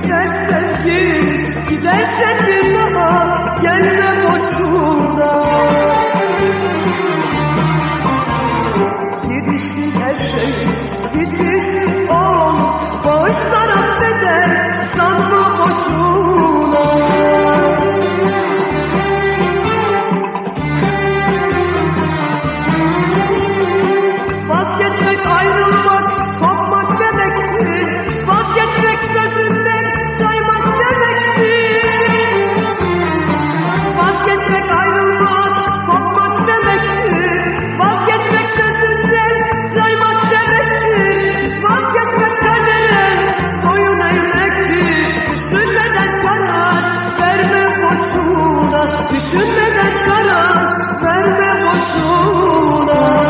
geçer sevgin, gidersen bir daha gelme boşuna. Gidişin her şey, bitişin ol, bağışlar affeder, sanma boşuna. Vazgeçmek, ayrılmak, kopmak demektir. Vazgeçmek sözünden caymak demektir. Vazgeçmek, ayrılmak, kopmak demektir. Vazgeçmek sözünden caymak demektir. Vazgeçmek kadere boyun eğmektir. Düşünmeden karar verme boşuna. Düşünmeden karar verme boşuna.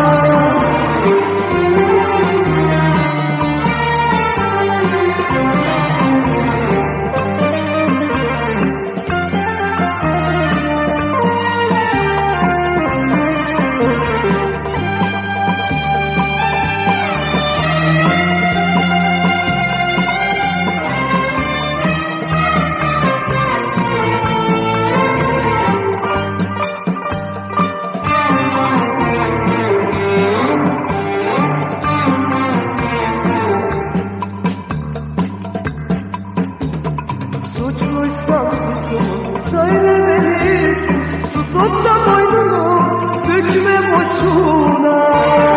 Suçluysan suçumu söylemelisin. Susup da boynunu bükme boşuna.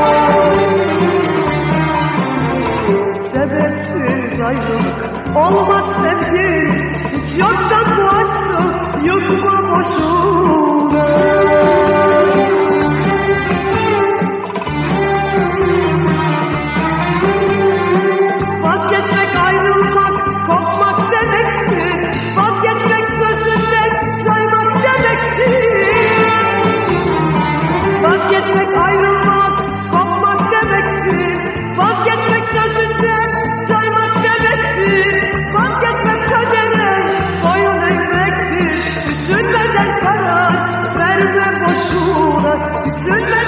Sebepsiz ayrılık olmaz sevgi. Hiç yoktan bu aşkı yıkma boşuna. Vazgeçmek, ayrılmak, kopmak demektir. Vazgeçmek sözünden caymak demektir. Vazgeçmek, ayrılmak, kopmak demektir. Vazgeçmek sözünden caymak demektir. Vazgeçmek kadere boyun eğmektir. Düşünmeden karar verme boşuna. Düşünmeden